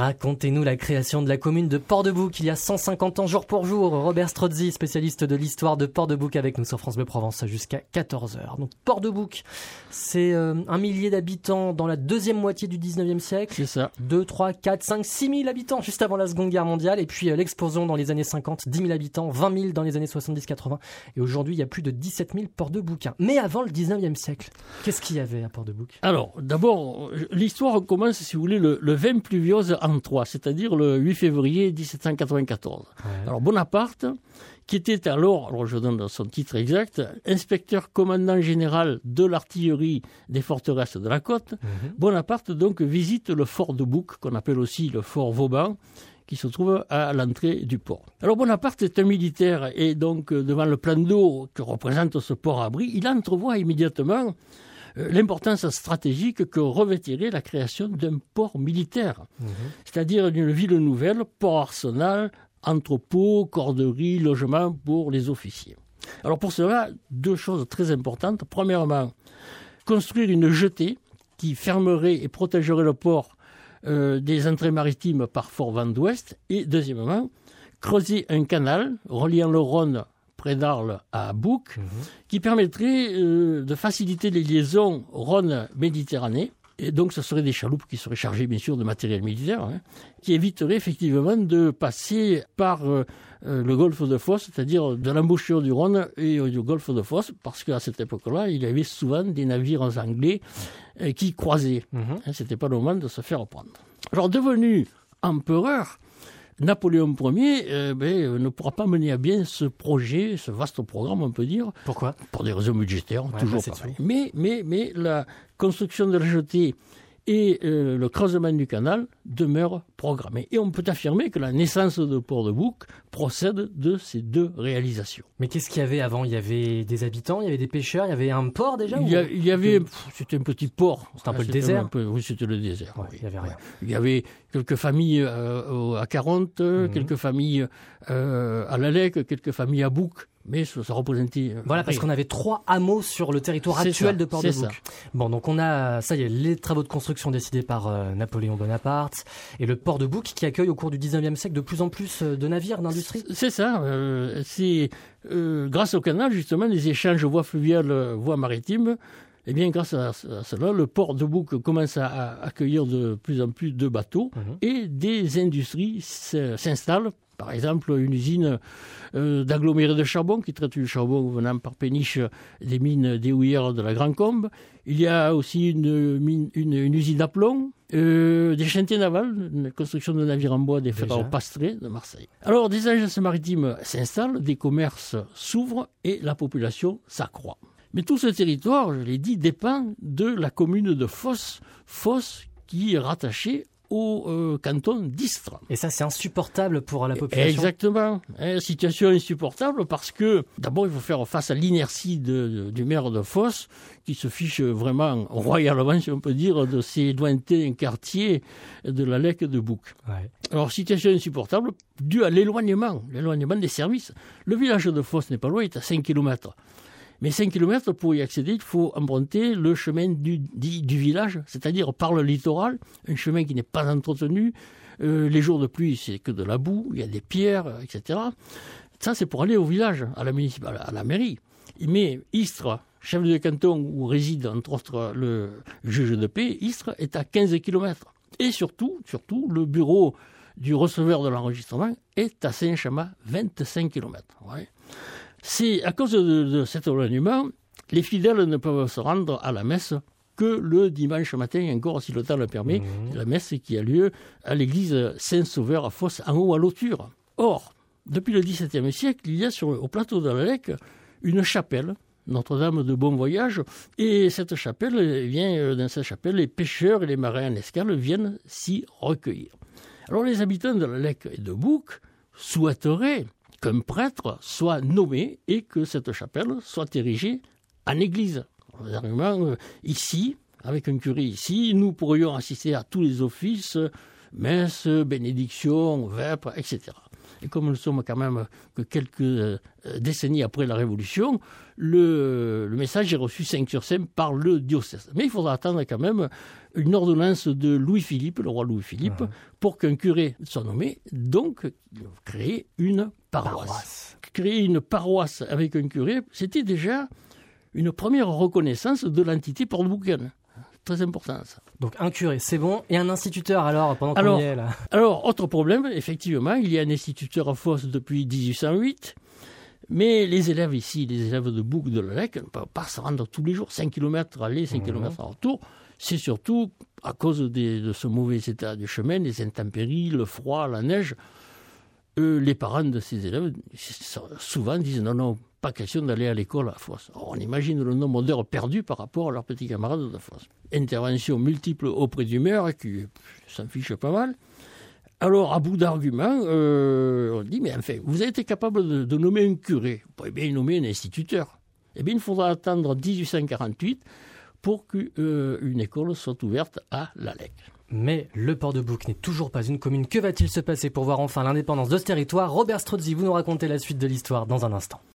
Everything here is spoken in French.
Racontez-nous la création de la commune de Port-de-Bouc il y a 150 ans jour pour jour. Robert Strozzi, spécialiste de l'histoire de Port-de-Bouc avec nous sur France Bleu Provence jusqu'à 14h. Donc Port-de-Bouc, c'est 1 millier d'habitants dans la deuxième moitié du 19e siècle. C'est ça. 2, 3, 4, 5, 6 000 habitants juste avant la Seconde Guerre mondiale. Et puis l'explosion dans les années 50, 10 000 habitants, 20 000 dans les années 70-80. Et aujourd'hui, il y a plus de 17 000 Port-de-Boucains. Mais avant le 19e siècle, qu'est-ce qu'il y avait à Port-de-Bouc ? Alors, d'abord, l'histoire commence, si vous voulez, le 20 pluviose en 3, c'est-à-dire le 8 février 1794. Ouais. Alors, Bonaparte, qui était alors je donne son titre exact, inspecteur commandant général de l'artillerie des forteresses de la côte, Bonaparte donc visite le fort de Bouc, qu'on appelle aussi le fort Vauban, qui se trouve à l'entrée du port. Alors Bonaparte est un militaire et donc devant le plan d'eau que représente ce port-abri, il entrevoit immédiatement l'importance stratégique que revêtirait la création d'un port militaire, c'est-à-dire d'une ville nouvelle, port-arsenal, entrepôt, corderie, logement pour les officiers. Alors pour cela, 2 choses très importantes. Premièrement, construire une jetée qui fermerait et protégerait le port des entrées maritimes par Fort Vent d'Ouest. Et deuxièmement, creuser un canal reliant le Rhône près d'Arles à Bouc, qui permettrait de faciliter les liaisons Rhône-Méditerranée. Et donc, ce seraient des chaloupes qui seraient chargées, bien sûr, de matériel militaire, qui éviteraient effectivement de passer par le golfe de Fos, c'est-à-dire de l'embouchure du Rhône et du golfe de Fos, parce qu'à cette époque-là, il y avait souvent des navires anglais qui croisaient. C'était pas le moment de se faire prendre. Alors, devenu empereur, Napoléon Ier ne pourra pas mener à bien ce projet, ce vaste programme, on peut dire. Pourquoi ? Pour des raisons budgétaires, toujours pareil. Mais la construction de la jetée et le creusement du canal demeurent programmés. Et on peut affirmer que la naissance de Port-de-Bouc procède de ces 2 réalisations. Mais qu'est-ce qu'il y avait avant ? Il y avait des habitants, il y avait des pêcheurs, il y avait un port déjà ? Il y avait, c'était un petit port. C'était un peu le désert ? Oui, c'était le désert. Ouais, il y avait rien. Il y avait quelques familles à Caronte, quelques familles à Lalec, quelques familles à Bouc. Mais ça représentait... Voilà, parce qu'on avait 3 hameaux sur le territoire actuel de Port-de-Bouc. Bon, donc on a, ça y est, les travaux de construction décidés par Napoléon Bonaparte et le port de Bouc qui accueille au cours du 19e siècle de plus en plus de navires d'industrie. C'est ça. C'est grâce au canal, justement, les échanges voies fluviales, voies maritimes. Eh bien, grâce à cela, le port de Bouc commence à accueillir de plus en plus de bateaux et des industries s'installent. Par exemple, une usine d'aggloméré de charbon qui traite du charbon venant par péniche des mines des houillères de la Grand Combe. Il y a aussi une usine à plomb, des chantiers navals, une construction de navires en bois des frères Pastré de Marseille. Alors, des agences maritimes s'installent, des commerces s'ouvrent et la population s'accroît. Mais tout ce territoire, je l'ai dit, dépend de la commune de Fos qui est rattachée au canton d'Istres. Et ça, c'est insupportable pour la population. Exactement. Situation insupportable parce que, d'abord, il faut faire face à l'inertie du maire de Fos, qui se fiche vraiment royalement, si on peut dire, de ces lointains quartiers de la Lec de Bouc. Ouais. Alors, situation insupportable due à l'éloignement des services. Le village de Fos n'est pas loin, il est à 5 km. Mais 5 km, pour y accéder, il faut emprunter le chemin du village, c'est-à-dire par le littoral, un chemin qui n'est pas entretenu. Les jours de pluie, c'est que de la boue, il y a des pierres, etc. Ça, c'est pour aller au village, à la mairie. Mais Istres, chef de canton où réside entre autres le juge de paix, Istres est à 15 km. Et surtout, le bureau du receveur de l'enregistrement est à Saint-Chamas, 25 km. Ouais. C'est à cause de cet éloignement, les fidèles ne peuvent se rendre à la messe que le dimanche matin, encore si le temps le permet, la messe qui a lieu à l'église Saint-Sauveur à Fos, en haut à l'Auture. Or, depuis le XVIIe siècle, il y a au plateau de la Lec une chapelle, Notre-Dame de Bon Voyage, et dans cette chapelle, les pêcheurs et les marins en escale viennent s'y recueillir. Alors les habitants de la Lec et de Bouc souhaiteraient qu'un prêtre soit nommé et que cette chapelle soit érigée en église. Ici, avec un curé ici, nous pourrions assister à tous les offices messe, bénédiction, vêpres, etc. Et comme nous sommes quand même que quelques décennies après la Révolution, le message est reçu 5 sur 5 par le diocèse. Mais il faudra attendre quand même une ordonnance de Louis-Philippe, le roi Louis-Philippe, pour qu'un curé soit nommé, donc créer une paroisse. Créer une paroisse avec un curé, c'était déjà une première reconnaissance de l'entité porte-boucaine. Très important, ça. Donc un curé, c'est bon. Et un instituteur, alors, pendant qu'on y est, là? Alors, autre problème, effectivement, il y a un instituteur à Fos depuis 1808, mais les élèves ici, les élèves de Bouc de Lalec, ne peuvent pas se rendre tous les jours, 5 km aller, 5 km en retour. C'est surtout à cause de ce mauvais état du chemin, les intempéries, le froid, la neige. Les parents de ces élèves, souvent, disent non, pas question d'aller à l'école à Fos. On imagine le nombre d'heures perdues par rapport à leurs petits camarades de Fos. Interventions multiples auprès du maire, qui s'en fiche pas mal. Alors, à bout d'arguments, on dit, mais enfin, vous avez été capable de nommer un curé. Vous pouvez bien nommer un instituteur. Eh bien, il faudra attendre 1848 pour qu'une école soit ouverte à Lalec. Mais le Port-de-Bouc n'est toujours pas une commune. Que va-t-il se passer pour voir enfin l'indépendance de ce territoire? Robert Strozzi, vous nous racontez la suite de l'histoire dans un instant.